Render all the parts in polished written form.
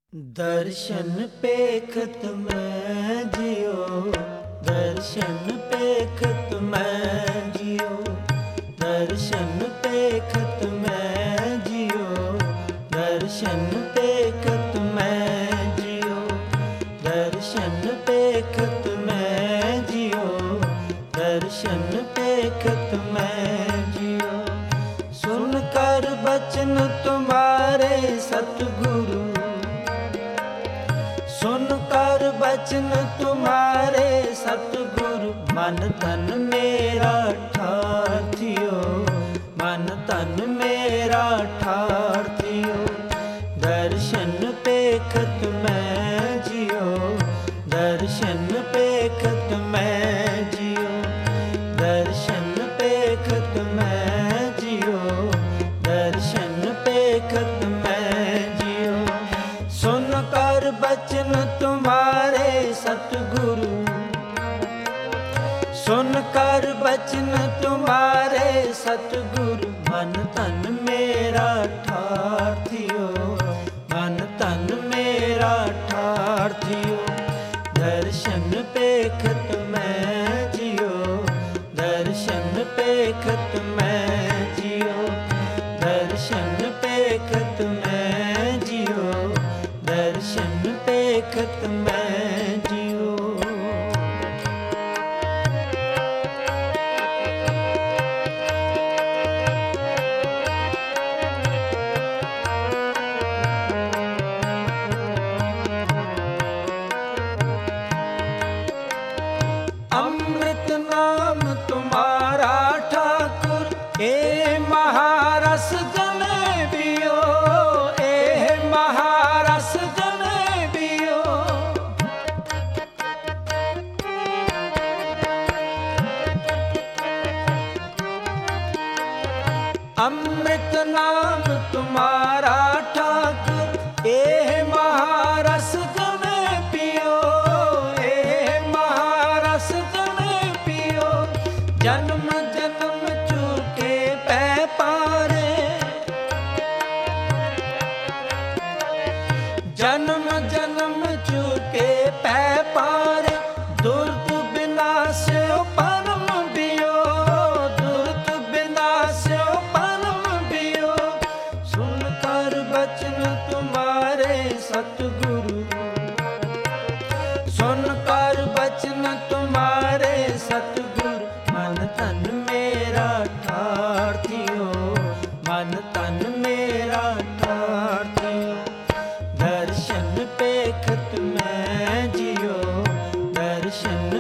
दर्शन पेखत मैं जियो, दर्शन पेखत मैं जियो, दर्शन पेखत मैं जियो, दर्शन पेखत मैं जियो, दर्शन पेखत मैं जियो, दर्शन पेखत मैं जियो। सुन कर बचन तुम्हारे सतगुरु, सुन कर बचन तुम्हारे सतगुरु, मन तन मेरा ठार थियो, मन तन मेरा ठार थियो। दर्शन पेखत मैं जियो, दर्शन पेखत मैं जियो, दर्शन पेखत मैं जियो, दर्शन पेखत मैं जियो। सुन कर बचन तुम्हारे सतगुरु, सुन कर बचन तुम्हारे सतगुरु, मन तन मेरा ठार थियो, मन तन मेरा ठार थियो। दर्शन पेखत मैं जियो, दर्शन पेखत मैं जियो, दर्शन पेखत मैं जियो, दर्शन पेखत मैं जियो। अमृत नाम तुम्हारा ठाकुर, ए महारस जलेबियो, ए महारस जलेबियो। अमृत नाम तुम्हारा ठाकुर, ए महारस जलेबियो, ए महारस जलेबियो। जन्म जन्म चूके पै पारे, जन्म जन्म चूके पै पारे। दुर्त विनाश्यो परम बियो, दुर्त विनाश्यो परम बियो। सुन कर बचन तुम्हारे सतगुरु, सुन कर बचन तुम्हारे सतगुरु, मन तन मेरा ठार थियो, मन तन मेरा ठार थियो। दर्शन पेखत मैं जियो, दर्शन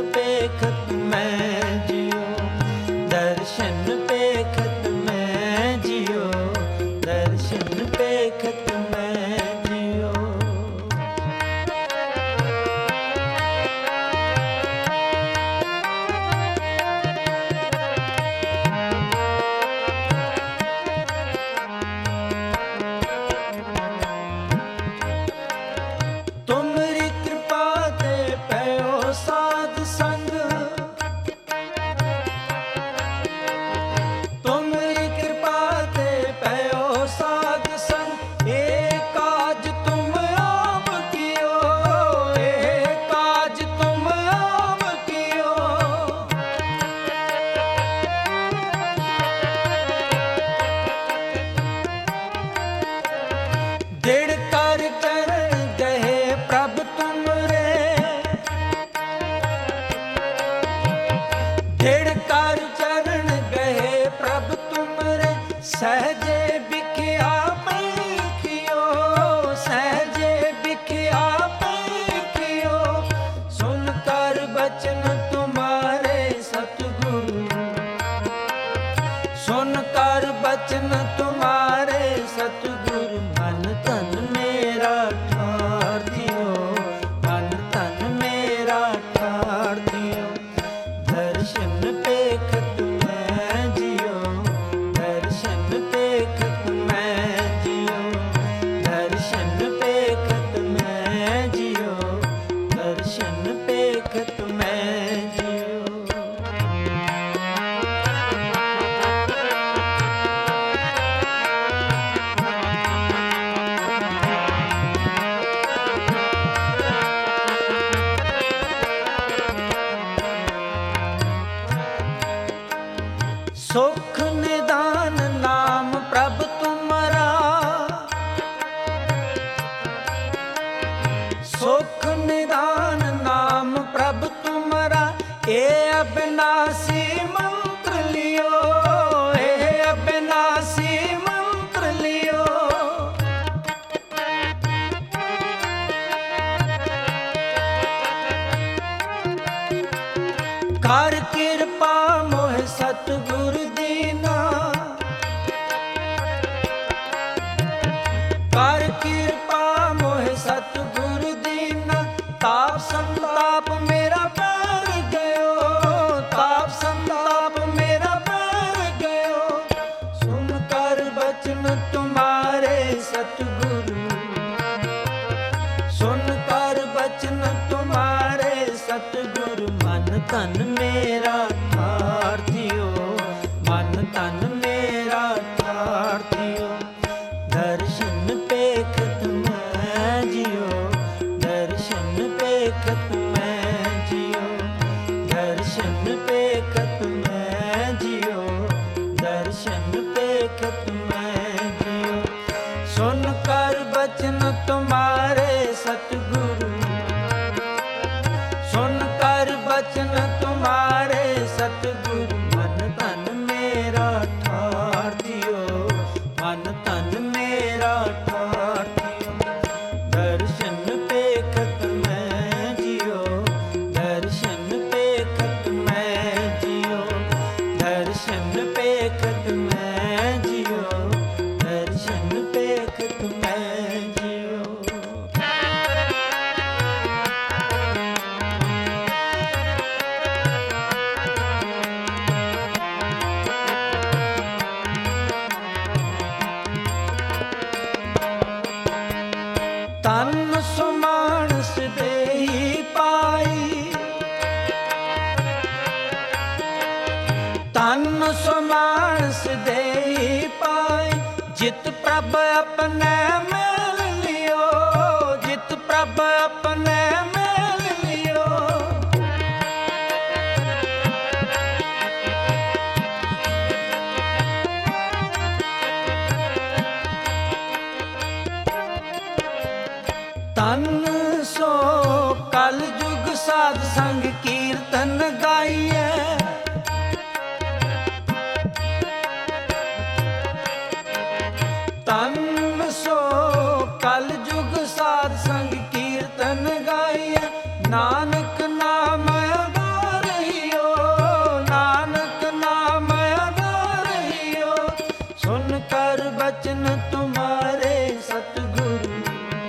निदान नाम प्रभु तुम्हारा, ए अविनाशी मंत्र लियो, ए अविनाशी मंत्र लियो। कर कृपा मोह सतगुरु दीना, कर कृपा मोह सतगुरु दीना। ताप संताप मेरा बैर गयो, ताप संताप मेरा बैर गयो। सुन कर बचन तुम्हारे सतगुरु, सुन कर बचन तुम्हारे सतगुरु। मन तन मेरा ठार दियो, मन तन मेरा ठार दियो। दर्शन पेखत मैं जियो, दर्शन पेखत मैं जियो, दर्शन पेखत मैं जियो, दर्शन पेखत मैं जियो। सुन कर बचन तुम्हारे सतगुरु, सुन कर बचन तुम्हारे सतगुरु। मन तन मेरा ठार दियो, मन तन मेरा ठार दियो। दर्शन पेखत मैं जियो, दर्शन पेखत मैं जियो, दर्शन पेखत मैं जियो, दर्शन पेखत मैं जियो। तन सुमानस देहि पाई, तन सुमानस देहि पाई। जित प्रभ अपने मेल लियो, जित प्रभ अपने मेल लियो। तन सो कल जुग साध संग कीर्तन गाइए, तन सो कल जुग साध संग कीर्तन गाइए। नानक नाम आधारहियो, नानक नाम आधारहियो। सुन कर बचन तुम्हारे सतगुरु,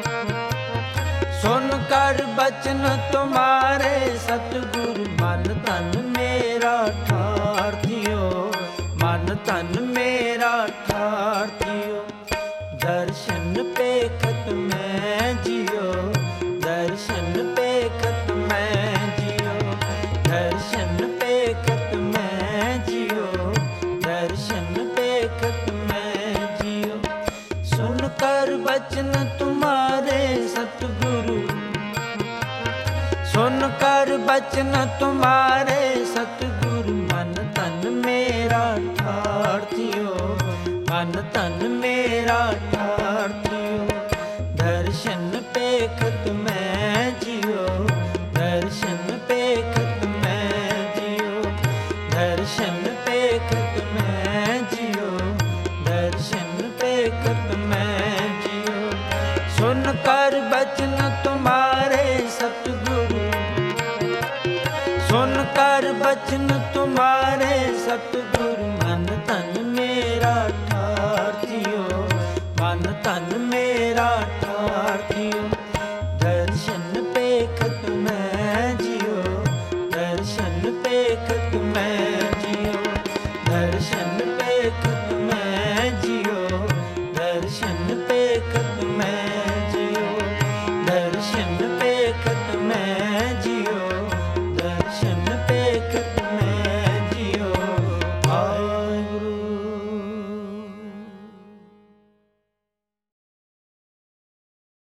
सुन कर बचन तुम्हारे सतगुरु। मन तन मेरा ठार दियो, मन तन मेरा ठार दियो। दर्शन पेखत मैं जियो, दर्शन पेखत मैं जियो, दर्शन पेखत मैं जियो, दर्शन पेखत मैं जियो। सुन कर बचन तुम्हारे सतगुरु, सुन कर बचन तुम्हारे सतगुरु। मन तन मेरा ठार दियो, मन तन मेरा ठार दियो। दर्शन पेखत मैं जियो, दर्शन पेखत मैं जियो, दर्शन पेखत मैं जियो, दर्शन पेखत मैं जियो। सुन कर बचन तुम्हारे सतगुरु, सुन कर बचन तुम्हारे सतगुरु।